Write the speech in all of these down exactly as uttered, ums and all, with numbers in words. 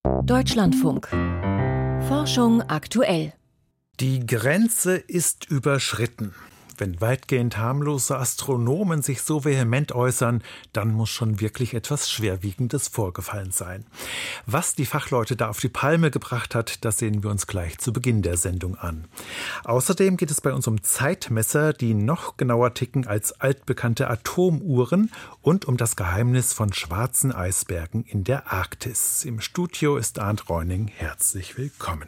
Deutschlandfunk. Forschung aktuell. Die Grenze ist überschritten. Wenn weitgehend harmlose Astronomen sich so vehement äußern, dann muss schon wirklich etwas Schwerwiegendes vorgefallen sein. Was die Fachleute da auf die Palme gebracht hat, das sehen wir uns gleich zu Beginn der Sendung an. Außerdem geht es bei uns um Zeitmesser, die noch genauer ticken als altbekannte Atomuhren, und um das Geheimnis von schwarzen Eisbergen in der Arktis. Im Studio ist Arndt Reuning. Herzlich willkommen.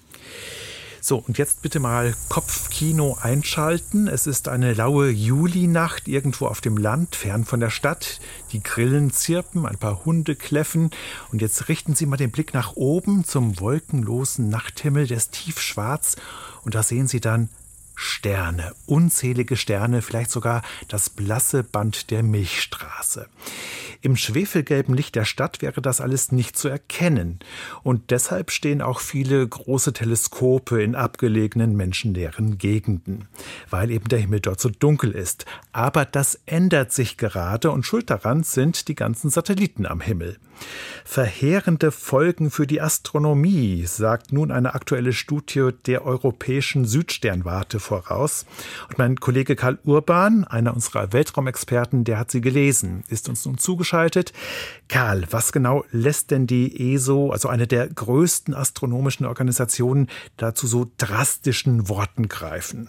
So, und jetzt bitte mal Kopfkino einschalten. Es ist eine laue Julinacht irgendwo auf dem Land, fern von der Stadt. Die Grillen zirpen, ein paar Hunde kläffen. Und jetzt richten Sie mal den Blick nach oben zum wolkenlosen Nachthimmel, der ist tiefschwarz. Und da sehen Sie dann Sterne, unzählige Sterne, vielleicht sogar das blasse Band der Milchstraße. Im schwefelgelben Licht der Stadt wäre das alles nicht zu erkennen. Und deshalb stehen auch viele große Teleskope in abgelegenen, menschenleeren Gegenden, weil eben der Himmel dort so dunkel ist. Aber das ändert sich gerade, und schuld daran sind die ganzen Satelliten am Himmel. Verheerende Folgen für die Astronomie, sagt nun eine aktuelle Studie der Europäischen Südsternwarte voraus. Und mein Kollege Karl Urban, einer unserer Weltraumexperten, der hat sie gelesen, ist uns nun zugeschaltet. Karl, was genau lässt denn die E S O, also eine der größten astronomischen Organisationen, dazu so drastischen Worten greifen?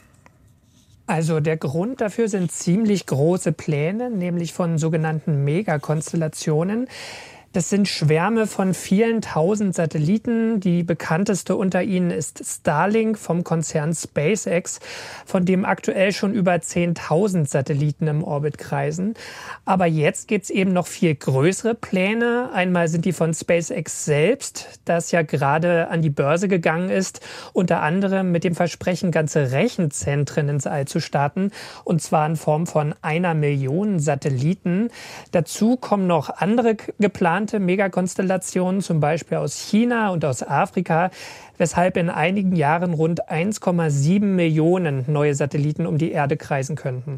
Also der Grund dafür sind ziemlich große Pläne, nämlich von sogenannten Megakonstellationen. Das sind Schwärme von vielen tausend Satelliten. Die bekannteste unter ihnen ist Starlink vom Konzern SpaceX, von dem aktuell schon über zehntausend Satelliten im Orbit kreisen. Aber jetzt gibt es eben noch viel größere Pläne. Einmal sind die von SpaceX selbst, das ja gerade an die Börse gegangen ist, unter anderem mit dem Versprechen, ganze Rechenzentren ins All zu starten, und zwar in Form von einer Million Satelliten. Dazu kommen noch andere geplante Megakonstellationen, zum Beispiel aus China und aus Afrika, weshalb in einigen Jahren rund eins Komma sieben Millionen neue Satelliten um die Erde kreisen könnten.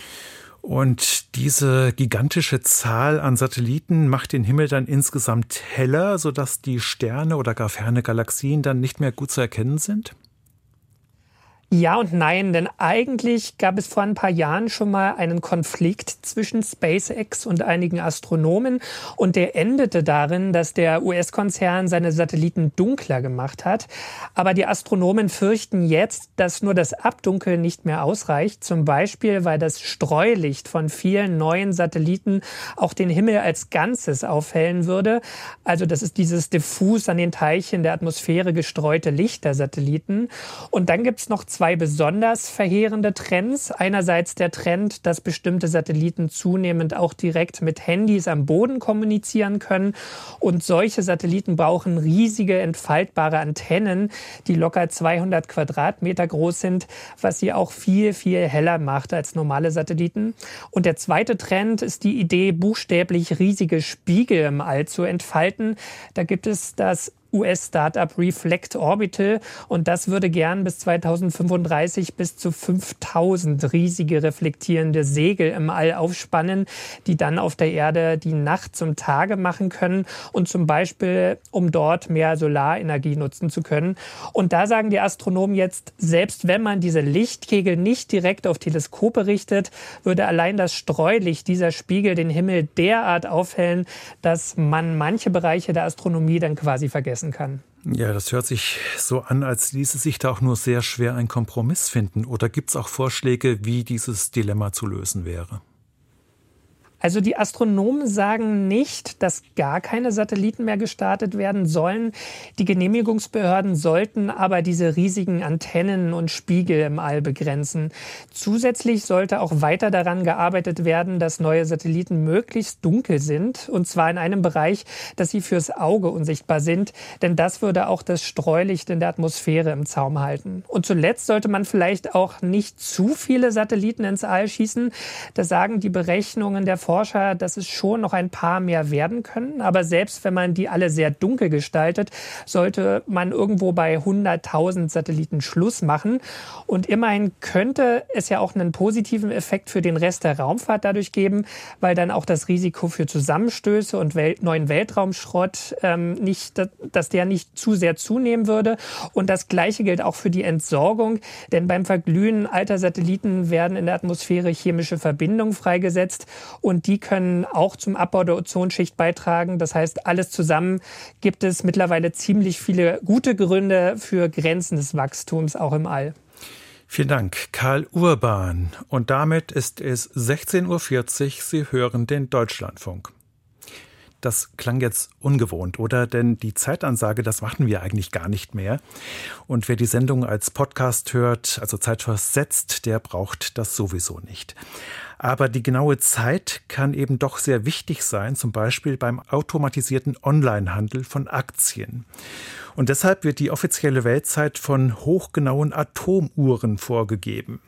Und diese gigantische Zahl an Satelliten macht den Himmel dann insgesamt heller, sodass die Sterne oder gar ferne Galaxien dann nicht mehr gut zu erkennen sind? Ja und nein, denn eigentlich gab es vor ein paar Jahren schon mal einen Konflikt zwischen SpaceX und einigen Astronomen, und der endete darin, dass der U S-Konzern seine Satelliten dunkler gemacht hat. Aber die Astronomen fürchten jetzt, dass nur das Abdunkeln nicht mehr ausreicht, zum Beispiel weil das Streulicht von vielen neuen Satelliten auch den Himmel als Ganzes aufhellen würde. Also das ist dieses diffus an den Teilchen der Atmosphäre gestreute Licht der Satelliten. Und dann gibt es noch zwei besonders verheerende Trends. Einerseits der Trend, dass bestimmte Satelliten zunehmend auch direkt mit Handys am Boden kommunizieren können. Und solche Satelliten brauchen riesige, entfaltbare Antennen, die locker zweihundert Quadratmeter groß sind, was sie auch viel, viel heller macht als normale Satelliten. Und der zweite Trend ist die Idee, buchstäblich riesige Spiegel im All zu entfalten. Da gibt es das U S-Startup Reflect Orbital, und das würde gern bis zweitausendfünfunddreißig bis zu fünftausend riesige reflektierende Segel im All aufspannen, die dann auf der Erde die Nacht zum Tage machen können, und zum Beispiel, um dort mehr Solarenergie nutzen zu können. Und da sagen die Astronomen jetzt, selbst wenn man diese Lichtkegel nicht direkt auf Teleskope richtet, würde allein das Streulicht dieser Spiegel den Himmel derart aufhellen, dass man manche Bereiche der Astronomie dann quasi vergessen kann. Ja, das hört sich so an, als ließe sich da auch nur sehr schwer ein Kompromiss finden. Oder gibt es auch Vorschläge, wie dieses Dilemma zu lösen wäre? Also die Astronomen sagen nicht, dass gar keine Satelliten mehr gestartet werden sollen. Die Genehmigungsbehörden sollten aber diese riesigen Antennen und Spiegel im All begrenzen. Zusätzlich sollte auch weiter daran gearbeitet werden, dass neue Satelliten möglichst dunkel sind. Und zwar in einem Bereich, dass sie fürs Auge unsichtbar sind. Denn das würde auch das Streulicht in der Atmosphäre im Zaum halten. Und zuletzt sollte man vielleicht auch nicht zu viele Satelliten ins All schießen. Das sagen die Berechnungen der Forscher Forscher, dass es schon noch ein paar mehr werden können. Aber selbst wenn man die alle sehr dunkel gestaltet, sollte man irgendwo bei hunderttausend Satelliten Schluss machen. Und immerhin könnte es ja auch einen positiven Effekt für den Rest der Raumfahrt dadurch geben, weil dann auch das Risiko für Zusammenstöße und Welt- neuen Weltraumschrott ähm, nicht, dass der nicht zu sehr zunehmen würde. Und das Gleiche gilt auch für die Entsorgung, denn beim Verglühen alter Satelliten werden in der Atmosphäre chemische Verbindungen freigesetzt und die können auch zum Abbau der Ozonschicht beitragen. Das heißt, alles zusammen gibt es mittlerweile ziemlich viele gute Gründe für Grenzen des Wachstums auch im All. Vielen Dank, Karl Urban. Und damit ist es sechzehn Uhr vierzig. Sie hören den Deutschlandfunk. Das klang jetzt ungewohnt, oder? Denn die Zeitansage, das machen wir eigentlich gar nicht mehr. Und wer die Sendung als Podcast hört, also zeitversetzt, der braucht das sowieso nicht. Aber die genaue Zeit kann eben doch sehr wichtig sein, zum Beispiel beim automatisierten Onlinehandel von Aktien. Und deshalb wird die offizielle Weltzeit von hochgenauen Atomuhren vorgegeben.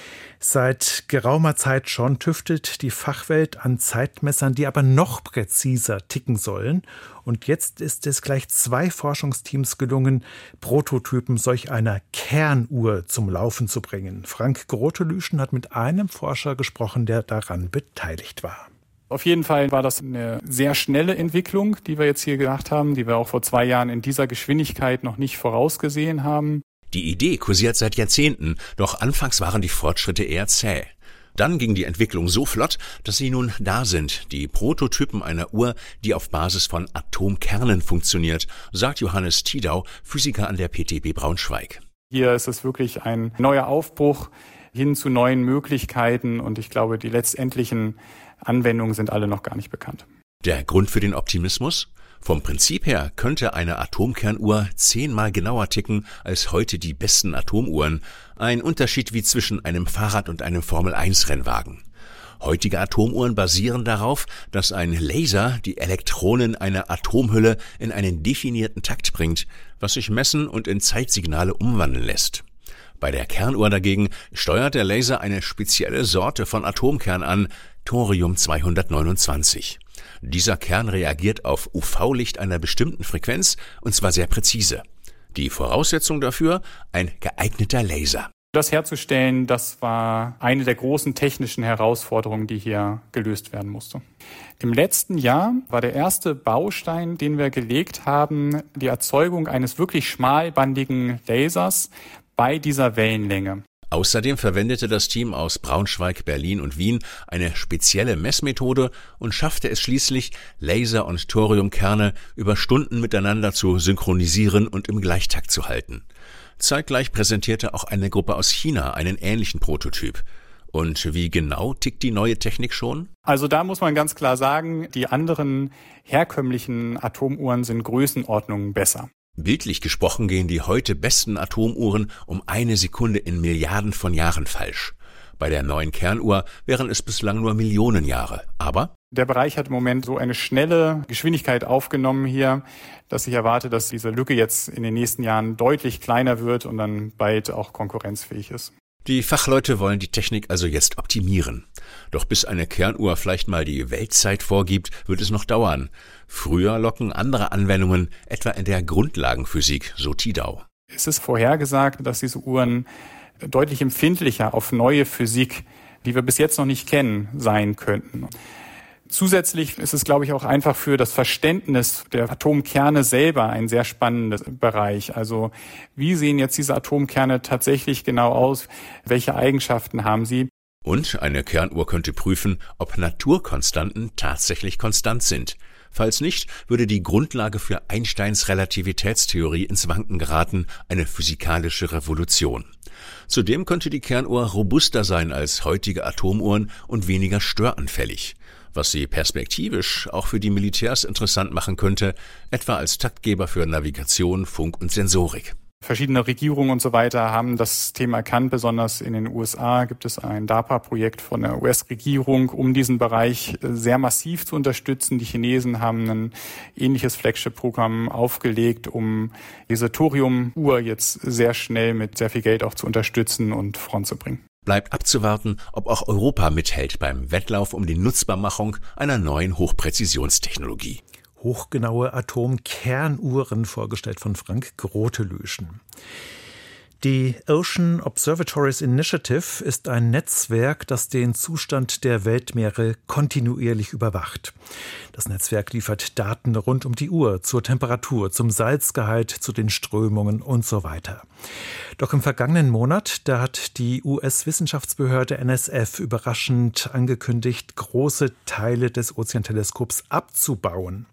Seit geraumer Zeit schon tüftelt die Fachwelt an Zeitmessern, die aber noch präziser ticken sollen. Und jetzt ist es gleich zwei Forschungsteams gelungen, Prototypen solch einer Kernuhr zum Laufen zu bringen. Frank Grotelüschen hat mit einem Forscher gesprochen, der daran beteiligt war. Auf jeden Fall war das eine sehr schnelle Entwicklung, die wir jetzt hier gemacht haben, die wir auch vor zwei Jahren in dieser Geschwindigkeit noch nicht vorausgesehen haben. Die Idee kursiert seit Jahrzehnten, doch anfangs waren die Fortschritte eher zäh. Dann ging die Entwicklung so flott, dass sie nun da sind, die Prototypen einer Uhr, die auf Basis von Atomkernen funktioniert, sagt Johannes Tidau, Physiker an der P T B Braunschweig. Hier ist es wirklich ein neuer Aufbruch hin zu neuen Möglichkeiten und ich glaube, die letztendlichen Anwendungen sind alle noch gar nicht bekannt. Der Grund für den Optimismus? Vom Prinzip her könnte eine Atomkernuhr zehnmal genauer ticken als heute die besten Atomuhren. Ein Unterschied wie zwischen einem Fahrrad und einem Formel eins Rennwagen. Heutige Atomuhren basieren darauf, dass ein Laser die Elektronen einer Atomhülle in einen definierten Takt bringt, was sich messen und in Zeitsignale umwandeln lässt. Bei der Kernuhr dagegen steuert der Laser eine spezielle Sorte von Atomkern an, Thorium zweihundertneunundzwanzig. Dieser Kern reagiert auf U V-Licht einer bestimmten Frequenz, und zwar sehr präzise. Die Voraussetzung dafür? Ein geeigneter Laser. Das herzustellen, das war eine der großen technischen Herausforderungen, die hier gelöst werden musste. Im letzten Jahr war der erste Baustein, den wir gelegt haben, die Erzeugung eines wirklich schmalbandigen Lasers bei dieser Wellenlänge. Außerdem verwendete das Team aus Braunschweig, Berlin und Wien eine spezielle Messmethode und schaffte es schließlich, Laser und Thoriumkerne über Stunden miteinander zu synchronisieren und im Gleichtakt zu halten. Zeitgleich präsentierte auch eine Gruppe aus China einen ähnlichen Prototyp. Und wie genau tickt die neue Technik schon? Also da muss man ganz klar sagen, die anderen herkömmlichen Atomuhren sind Größenordnungen besser. Bildlich gesprochen gehen die heute besten Atomuhren um eine Sekunde in Milliarden von Jahren falsch. Bei der neuen Kernuhr wären es bislang nur Millionen Jahre. Aber der Bereich hat im Moment so eine schnelle Geschwindigkeit aufgenommen hier, dass ich erwarte, dass diese Lücke jetzt in den nächsten Jahren deutlich kleiner wird und dann bald auch konkurrenzfähig ist. Die Fachleute wollen die Technik also jetzt optimieren. Doch bis eine Kernuhr vielleicht mal die Weltzeit vorgibt, wird es noch dauern. Früher locken andere Anwendungen, etwa in der Grundlagenphysik, so Tidau. Es ist vorhergesagt, dass diese Uhren deutlich empfindlicher auf neue Physik, die wir bis jetzt noch nicht kennen, sein könnten. Zusätzlich ist es, glaube ich, auch einfach für das Verständnis der Atomkerne selber ein sehr spannender Bereich. Also wie sehen jetzt diese Atomkerne tatsächlich genau aus? Welche Eigenschaften haben sie? Und eine Kernuhr könnte prüfen, ob Naturkonstanten tatsächlich konstant sind. Falls nicht, würde die Grundlage für Einsteins Relativitätstheorie ins Wanken geraten, eine physikalische Revolution. Zudem könnte die Kernuhr robuster sein als heutige Atomuhren und weniger störanfällig, was sie perspektivisch auch für die Militärs interessant machen könnte, etwa als Taktgeber für Navigation, Funk und Sensorik. Verschiedene Regierungen und so weiter haben das Thema erkannt. Besonders in den U S A gibt es ein DARPA-Projekt von der U S-Regierung, um diesen Bereich sehr massiv zu unterstützen. Die Chinesen haben ein ähnliches Flagship-Programm aufgelegt, um diese Thorium-Uhr jetzt sehr schnell mit sehr viel Geld auch zu unterstützen und voranzubringen. Bleibt abzuwarten, ob auch Europa mithält beim Wettlauf um die Nutzbarmachung einer neuen Hochpräzisionstechnologie. Hochgenaue Atomkernuhren, vorgestellt von Frank Grotelüschen. Die Ocean Observatories Initiative ist ein Netzwerk, das den Zustand der Weltmeere kontinuierlich überwacht. Das Netzwerk liefert Daten rund um die Uhr zur Temperatur, zum Salzgehalt, zu den Strömungen und so weiter. Doch im vergangenen Monat, da hat die U S-Wissenschaftsbehörde N S F überraschend angekündigt, große Teile des Ozeanteleskops abzubauen.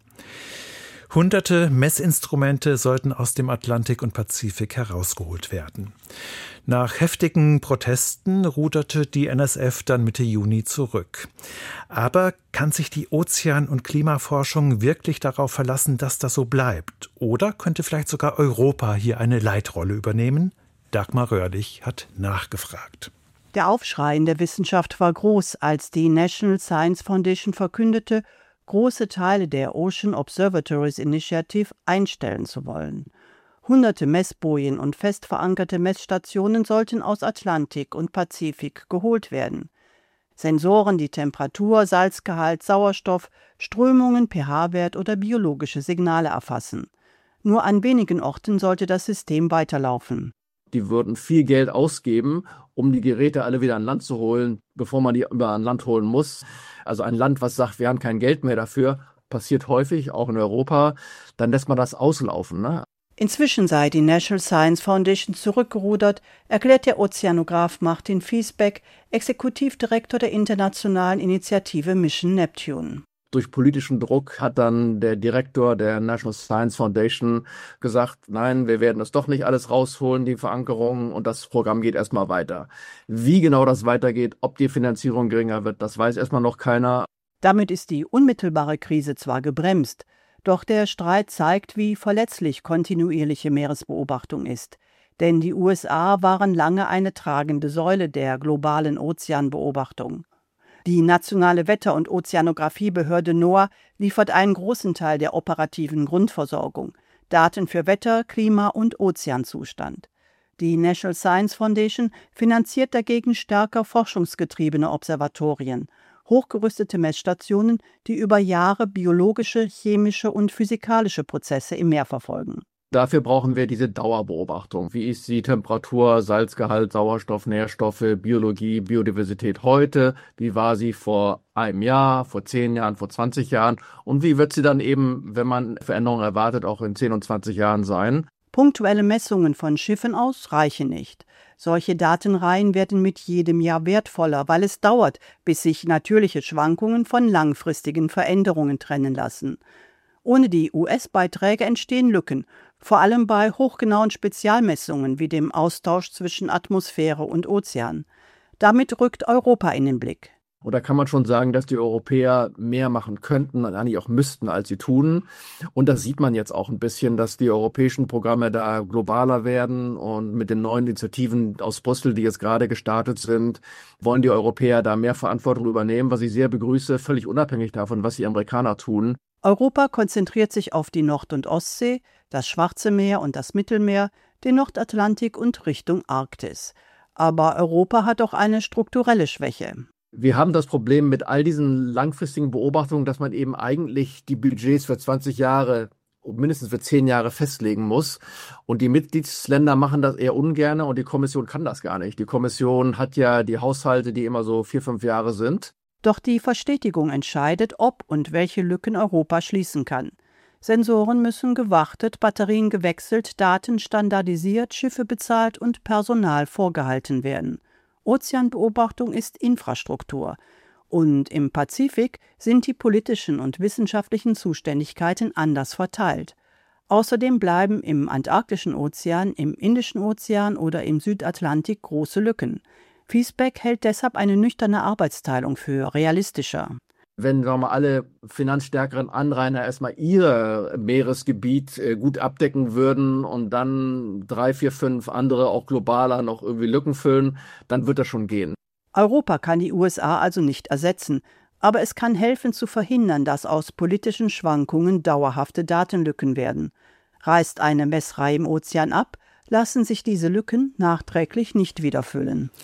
Hunderte Messinstrumente sollten aus dem Atlantik und Pazifik herausgeholt werden. Nach heftigen Protesten ruderte die N S F dann Mitte Juni zurück. Aber kann sich die Ozean- und Klimaforschung wirklich darauf verlassen, dass das so bleibt? Oder könnte vielleicht sogar Europa hier eine Leitrolle übernehmen? Dagmar Röhrlich hat nachgefragt. Der Aufschrei in der Wissenschaft war groß, als die National Science Foundation verkündete, große Teile der Ocean Observatories Initiative einstellen zu wollen. Hunderte Messbojen und fest verankerte Messstationen sollten aus Atlantik und Pazifik geholt werden. Sensoren, die Temperatur, Salzgehalt, Sauerstoff, Strömungen, pH-Wert oder biologische Signale erfassen. Nur an wenigen Orten sollte das System weiterlaufen. Die würden viel Geld ausgeben, um die Geräte alle wieder an Land zu holen, bevor man die über an Land holen muss. Also ein Land, was sagt, wir haben kein Geld mehr dafür, passiert häufig, auch in Europa, dann lässt man das auslaufen, ne? Inzwischen sei die National Science Foundation zurückgerudert, erklärt der Ozeanograph Martin Fiesbeck, Exekutivdirektor der internationalen Initiative Mission Neptune. Durch politischen Druck hat dann der Direktor der National Science Foundation gesagt, nein, wir werden es doch nicht alles rausholen, die Verankerung, und das Programm geht erstmal weiter. Wie genau das weitergeht, ob die Finanzierung geringer wird, das weiß erstmal noch keiner. Damit ist die unmittelbare Krise zwar gebremst, doch der Streit zeigt, wie verletzlich kontinuierliche Meeresbeobachtung ist. Denn die U S A waren lange eine tragende Säule der globalen Ozeanbeobachtung. Die nationale Wetter- und Ozeanographie-Behörde NOAA liefert einen großen Teil der operativen Grundversorgung, Daten für Wetter, Klima und Ozeanzustand. Die National Science Foundation finanziert dagegen stärker forschungsgetriebene Observatorien, hochgerüstete Messstationen, die über Jahre biologische, chemische und physikalische Prozesse im Meer verfolgen. Dafür brauchen wir diese Dauerbeobachtung. Wie ist die Temperatur, Salzgehalt, Sauerstoff, Nährstoffe, Biologie, Biodiversität heute? Wie war sie vor einem Jahr, vor zehn Jahren, vor zwanzig Jahren? Und wie wird sie dann eben, wenn man Veränderungen erwartet, auch in zehn und zwanzig Jahren sein? Punktuelle Messungen von Schiffen aus reichen nicht. Solche Datenreihen werden mit jedem Jahr wertvoller, weil es dauert, bis sich natürliche Schwankungen von langfristigen Veränderungen trennen lassen. Ohne die U S-Beiträge entstehen Lücken, vor allem bei hochgenauen Spezialmessungen wie dem Austausch zwischen Atmosphäre und Ozean. Damit rückt Europa in den Blick. Oder kann man schon sagen, dass die Europäer mehr machen könnten und eigentlich auch müssten, als sie tun? Und das sieht man jetzt auch ein bisschen, dass die europäischen Programme da globaler werden, und mit den neuen Initiativen aus Brüssel, die jetzt gerade gestartet sind, wollen die Europäer da mehr Verantwortung übernehmen, was ich sehr begrüße, völlig unabhängig davon, was die Amerikaner tun. Europa konzentriert sich auf die Nord- und Ostsee, das Schwarze Meer und das Mittelmeer, den Nordatlantik und Richtung Arktis. Aber Europa hat auch eine strukturelle Schwäche. Wir haben das Problem mit all diesen langfristigen Beobachtungen, dass man eben eigentlich die Budgets für zwanzig Jahre, mindestens für zehn Jahre festlegen muss. Und die Mitgliedsländer machen das eher ungern, und die Kommission kann das gar nicht. Die Kommission hat ja die Haushalte, die immer so vier, fünf Jahre sind. Doch die Verstetigung entscheidet, ob und welche Lücken Europa schließen kann. Sensoren müssen gewartet, Batterien gewechselt, Daten standardisiert, Schiffe bezahlt und Personal vorgehalten werden. Ozeanbeobachtung ist Infrastruktur. Und im Pazifik sind die politischen und wissenschaftlichen Zuständigkeiten anders verteilt. Außerdem bleiben im Antarktischen Ozean, im Indischen Ozean oder im Südatlantik große Lücken. Fiesbeck hält deshalb eine nüchterne Arbeitsteilung für realistischer. Wenn sagen wir mal, alle finanzstärkeren Anrainer erstmal ihr Meeresgebiet äh, gut abdecken würden und dann drei, vier, fünf andere auch globaler noch irgendwie Lücken füllen, dann wird das schon gehen. Europa kann die U S A also nicht ersetzen, aber es kann helfen zu verhindern, dass aus politischen Schwankungen dauerhafte Datenlücken werden. Reißt eine Messreihe im Ozean ab, lassen sich diese Lücken nachträglich nicht wieder füllen.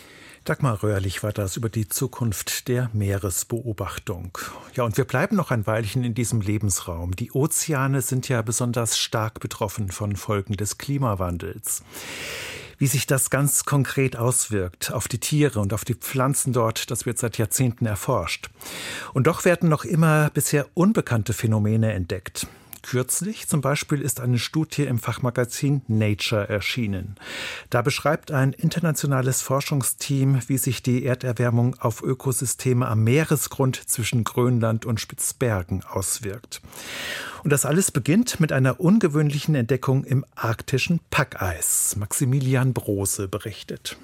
Dagmar Röhrlich war das über die Zukunft der Meeresbeobachtung. Ja, und wir bleiben noch ein Weilchen in diesem Lebensraum. Die Ozeane sind ja besonders stark betroffen von Folgen des Klimawandels. Wie sich das ganz konkret auswirkt auf die Tiere und auf die Pflanzen dort, das wird seit Jahrzehnten erforscht. Und doch werden noch immer bisher unbekannte Phänomene entdeckt. Kürzlich zum Beispiel ist eine Studie im Fachmagazin Nature erschienen. Da beschreibt ein internationales Forschungsteam, wie sich die Erderwärmung auf Ökosysteme am Meeresgrund zwischen Grönland und Spitzbergen auswirkt. Und das alles beginnt mit einer ungewöhnlichen Entdeckung im arktischen Packeis. Maximilian Brose berichtet.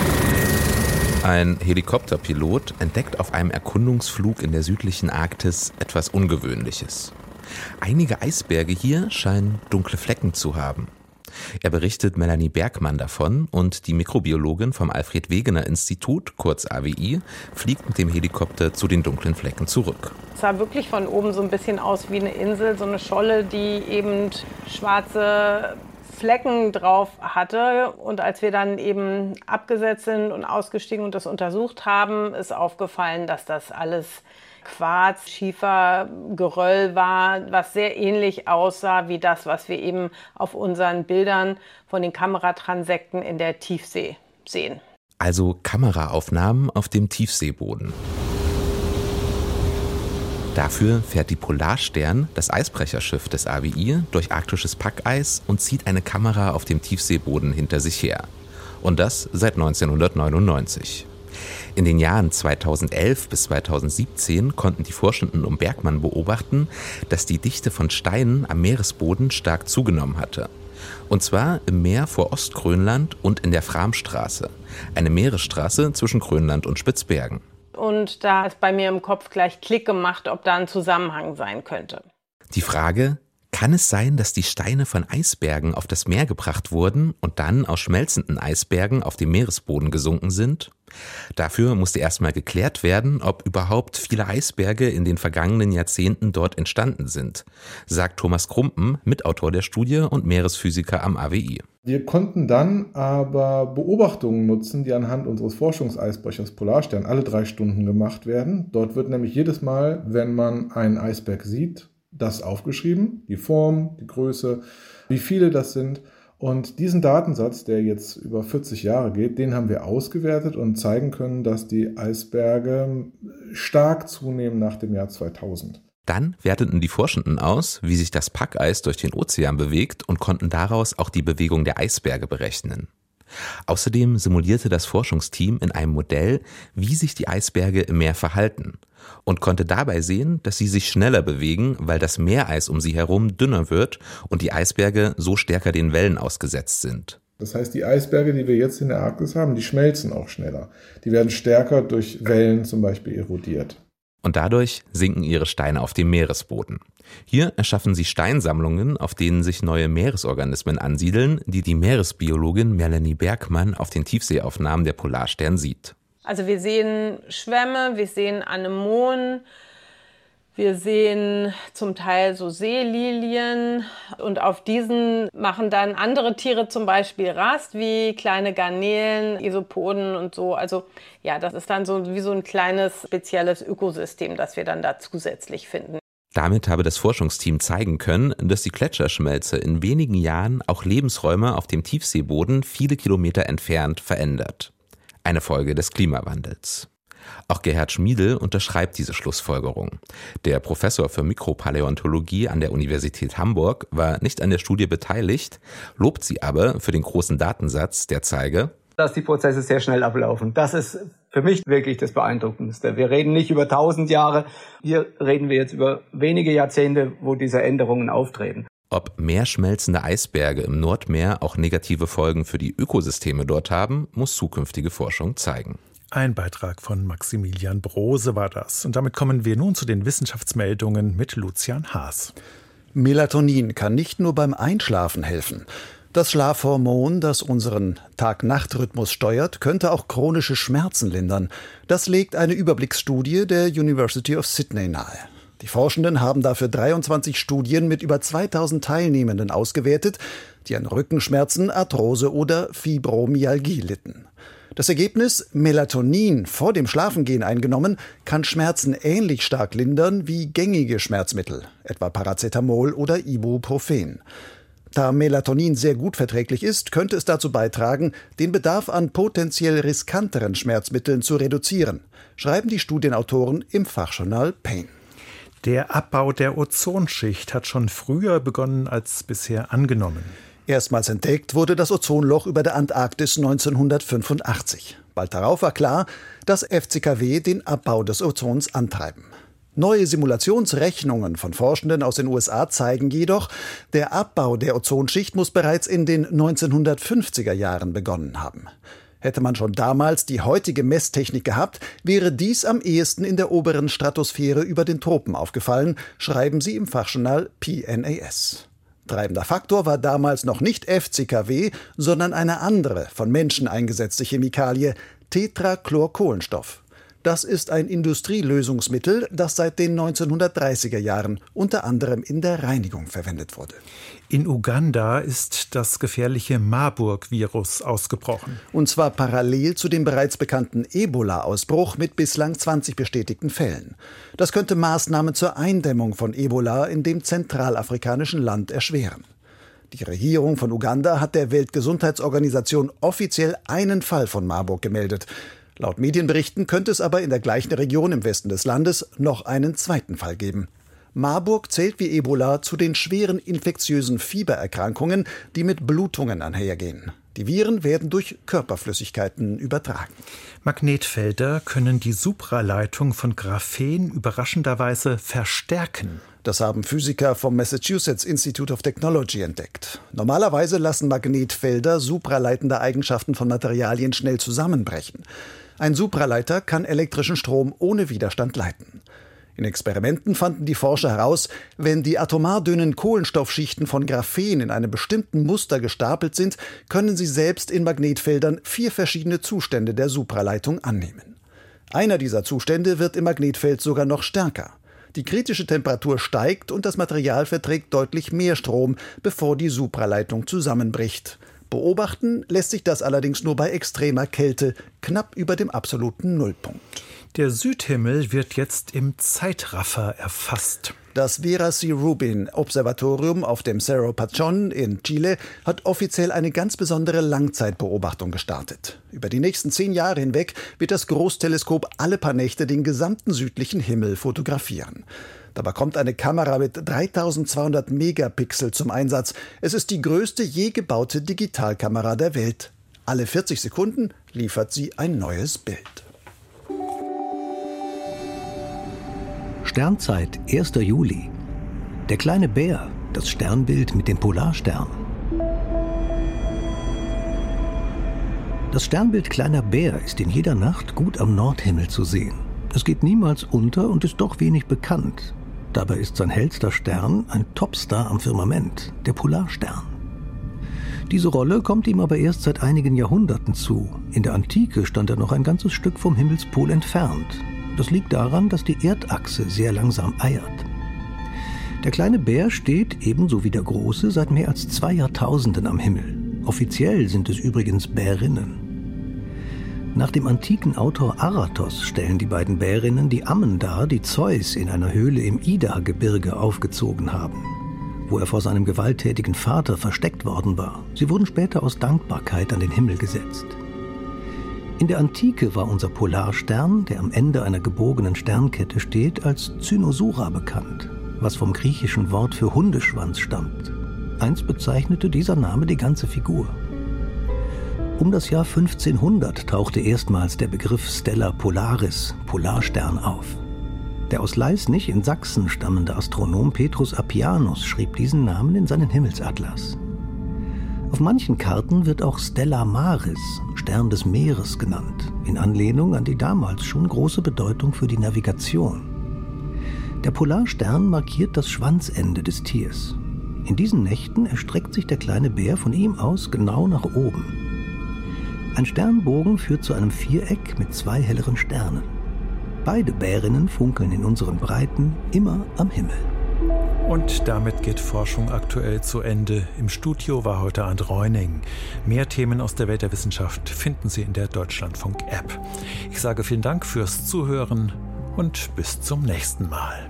Ein Helikopterpilot entdeckt auf einem Erkundungsflug in der südlichen Arktis etwas Ungewöhnliches. Einige Eisberge hier scheinen dunkle Flecken zu haben. Er berichtet Melanie Bergmann davon und die Mikrobiologin vom Alfred-Wegener-Institut, kurz A W I, fliegt mit dem Helikopter zu den dunklen Flecken zurück. Es sah wirklich von oben so ein bisschen aus wie eine Insel, so eine Scholle, die eben schwarze Flecken drauf hatte. Und als wir dann eben abgesetzt sind und ausgestiegen und das untersucht haben, ist aufgefallen, dass das alles Quarz, Schiefer, Geröll war, was sehr ähnlich aussah wie das, was wir eben auf unseren Bildern von den Kameratransekten in der Tiefsee sehen. Also Kameraaufnahmen auf dem Tiefseeboden. Dafür fährt die Polarstern, das Eisbrecherschiff des A W I, durch arktisches Packeis und zieht eine Kamera auf dem Tiefseeboden hinter sich her. Und das seit neunzehnhundertneunundneunzig. In den Jahren zweitausendelf bis zweitausendsiebzehn konnten die Forschenden um Bergmann beobachten, dass die Dichte von Steinen am Meeresboden stark zugenommen hatte. Und zwar im Meer vor Ostgrönland und in der Framstraße, eine Meeresstraße zwischen Grönland und Spitzbergen. Und da ist bei mir im Kopf gleich Klick gemacht, ob da ein Zusammenhang sein könnte. Die Frage: Kann es sein, dass die Steine von Eisbergen auf das Meer gebracht wurden und dann aus schmelzenden Eisbergen auf dem Meeresboden gesunken sind? Dafür musste erstmal geklärt werden, ob überhaupt viele Eisberge in den vergangenen Jahrzehnten dort entstanden sind, sagt Thomas Krumpen, Mitautor der Studie und Meeresphysiker am A W I. Wir konnten dann aber Beobachtungen nutzen, die anhand unseres Forschungseisbrechers Polarstern alle drei Stunden gemacht werden. Dort wird nämlich jedes Mal, wenn man einen Eisberg sieht, das aufgeschrieben, die Form, die Größe, wie viele das sind. Und diesen Datensatz, der jetzt über vierzig Jahre geht, den haben wir ausgewertet und zeigen können, dass die Eisberge stark zunehmen nach dem Jahr zweitausend. Dann werteten die Forschenden aus, wie sich das Packeis durch den Ozean bewegt und konnten daraus auch die Bewegung der Eisberge berechnen. Außerdem simulierte das Forschungsteam in einem Modell, wie sich die Eisberge im Meer verhalten und konnte dabei sehen, dass sie sich schneller bewegen, weil das Meereis um sie herum dünner wird und die Eisberge so stärker den Wellen ausgesetzt sind. Das heißt, die Eisberge, die wir jetzt in der Arktis haben, die schmelzen auch schneller. Die werden stärker durch Wellen zum Beispiel erodiert. Und dadurch sinken ihre Steine auf dem Meeresboden. Hier erschaffen sie Steinsammlungen, auf denen sich neue Meeresorganismen ansiedeln, die die Meeresbiologin Melanie Bergmann auf den Tiefseeaufnahmen der Polarstern sieht. Also wir sehen Schwämme, wir sehen Anemonen, wir sehen zum Teil so Seelilien und auf diesen machen dann andere Tiere zum Beispiel Rast, wie kleine Garnelen, Isopoden und so. Also ja, das ist dann so wie so ein kleines spezielles Ökosystem, das wir dann da zusätzlich finden. Damit habe das Forschungsteam zeigen können, dass die Gletscherschmelze in wenigen Jahren auch Lebensräume auf dem Tiefseeboden viele Kilometer entfernt verändert. Eine Folge des Klimawandels. Auch Gerhard Schmiedl unterschreibt diese Schlussfolgerung. Der Professor für Mikropaläontologie an der Universität Hamburg war nicht an der Studie beteiligt, lobt sie aber für den großen Datensatz, der zeige, dass die Prozesse sehr schnell ablaufen. Das ist für mich wirklich das Beeindruckendste. Wir reden nicht über tausend Jahre, hier reden wir jetzt über wenige Jahrzehnte, wo diese Änderungen auftreten. Ob mehr schmelzende Eisberge im Nordmeer auch negative Folgen für die Ökosysteme dort haben, muss zukünftige Forschung zeigen. Ein Beitrag von Maximilian Brose war das. Und damit kommen wir nun zu den Wissenschaftsmeldungen mit Lucian Haas. Melatonin kann nicht nur beim Einschlafen helfen. Das Schlafhormon, das unseren Tag-Nacht-Rhythmus steuert, könnte auch chronische Schmerzen lindern. Das legt eine Überblicksstudie der University of Sydney nahe. Die Forschenden haben dafür dreiundzwanzig Studien mit über zweitausend Teilnehmenden ausgewertet, die an Rückenschmerzen, Arthrose oder Fibromyalgie litten. Das Ergebnis: Melatonin, vor dem Schlafengehen eingenommen, kann Schmerzen ähnlich stark lindern wie gängige Schmerzmittel, etwa Paracetamol oder Ibuprofen. Da Melatonin sehr gut verträglich ist, könnte es dazu beitragen, den Bedarf an potenziell riskanteren Schmerzmitteln zu reduzieren, schreiben die Studienautoren im Fachjournal Pain. Der Abbau der Ozonschicht hat schon früher begonnen als bisher angenommen. Erstmals entdeckt wurde das Ozonloch über der Antarktis neunzehnhundertfünfundachtzig. Bald darauf war klar, dass F C K W den Abbau des Ozons antreiben. Neue Simulationsrechnungen von Forschenden aus den U S A zeigen jedoch, der Abbau der Ozonschicht muss bereits in den neunzehnhundertfünfziger Jahren begonnen haben. Hätte man schon damals die heutige Messtechnik gehabt, wäre dies am ehesten in der oberen Stratosphäre über den Tropen aufgefallen, schreiben sie im Fachjournal P N A S. Treibender Faktor war damals noch nicht F C K W, sondern eine andere, von Menschen eingesetzte Chemikalie, Tetrachlorkohlenstoff. Das ist ein Industrielösungsmittel, das seit den neunzehnhundertdreißiger Jahren unter anderem in der Reinigung verwendet wurde. In Uganda ist das gefährliche Marburg-Virus ausgebrochen. Und zwar parallel zu dem bereits bekannten Ebola-Ausbruch mit bislang zwanzig bestätigten Fällen. Das könnte Maßnahmen zur Eindämmung von Ebola in dem zentralafrikanischen Land erschweren. Die Regierung von Uganda hat der Weltgesundheitsorganisation offiziell einen Fall von Marburg gemeldet. Laut Medienberichten könnte es aber in der gleichen Region im Westen des Landes noch einen zweiten Fall geben. Marburg zählt wie Ebola zu den schweren infektiösen Fiebererkrankungen, die mit Blutungen einhergehen. Die Viren werden durch Körperflüssigkeiten übertragen. Magnetfelder können die Supraleitung von Graphen überraschenderweise verstärken. Das haben Physiker vom Massachusetts Institute of Technology entdeckt. Normalerweise lassen Magnetfelder supraleitende Eigenschaften von Materialien schnell zusammenbrechen. Ein Supraleiter kann elektrischen Strom ohne Widerstand leiten. In Experimenten fanden die Forscher heraus, wenn die atomar dünnen Kohlenstoffschichten von Graphen in einem bestimmten Muster gestapelt sind, können sie selbst in Magnetfeldern vier verschiedene Zustände der Supraleitung annehmen. Einer dieser Zustände wird im Magnetfeld sogar noch stärker. Die kritische Temperatur steigt und das Material verträgt deutlich mehr Strom, bevor die Supraleitung zusammenbricht. Beobachten lässt sich das allerdings nur bei extremer Kälte, knapp über dem absoluten Nullpunkt. Der Südhimmel wird jetzt im Zeitraffer erfasst. Das Vera C. Rubin Observatorium auf dem Cerro Pachón in Chile hat offiziell eine ganz besondere Langzeitbeobachtung gestartet. Über die nächsten zehn Jahre hinweg wird das Großteleskop alle paar Nächte den gesamten südlichen Himmel fotografieren. Dabei kommt eine Kamera mit dreitausendzweihundert Megapixel zum Einsatz. Es ist die größte je gebaute Digitalkamera der Welt. Alle vierzig Sekunden liefert sie ein neues Bild. Sternzeit, erster Juli. Der kleine Bär, das Sternbild mit dem Polarstern. Das Sternbild Kleiner Bär ist in jeder Nacht gut am Nordhimmel zu sehen. Es geht niemals unter und ist doch wenig bekannt. Dabei ist sein hellster Stern ein Topstar am Firmament, der Polarstern. Diese Rolle kommt ihm aber erst seit einigen Jahrhunderten zu. In der Antike stand er noch ein ganzes Stück vom Himmelspol entfernt. Das liegt daran, dass die Erdachse sehr langsam eiert. Der kleine Bär steht, ebenso wie der große, seit mehr als zwei Jahrtausenden am Himmel. Offiziell sind es übrigens Bärinnen. Nach dem antiken Autor Aratos stellen die beiden Bärinnen die Ammen dar, die Zeus in einer Höhle im Ida-Gebirge aufgezogen haben, wo er vor seinem gewalttätigen Vater versteckt worden war. Sie wurden später aus Dankbarkeit an den Himmel gesetzt. In der Antike war unser Polarstern, der am Ende einer gebogenen Sternkette steht, als Cynosura bekannt, was vom griechischen Wort für Hundeschwanz stammt. Einst bezeichnete dieser Name die ganze Figur. Um das Jahr fünfzehnhundert tauchte erstmals der Begriff Stella Polaris, Polarstern, auf. Der aus Leisnig in Sachsen stammende Astronom Petrus Appianus schrieb diesen Namen in seinen Himmelsatlas. Auf manchen Karten wird auch Stella Maris, Stern des Meeres, genannt, in Anlehnung an die damals schon große Bedeutung für die Navigation. Der Polarstern markiert das Schwanzende des Tiers. In diesen Nächten erstreckt sich der kleine Bär von ihm aus genau nach oben. Ein Sternbogen führt zu einem Viereck mit zwei helleren Sternen. Beide Bärinnen funkeln in unseren Breiten immer am Himmel. Und damit geht Forschung aktuell zu Ende. Im Studio war heute Arndt Reuning. Mehr Themen aus der Welt der Wissenschaft finden Sie in der Deutschlandfunk-App. Ich sage vielen Dank fürs Zuhören und bis zum nächsten Mal.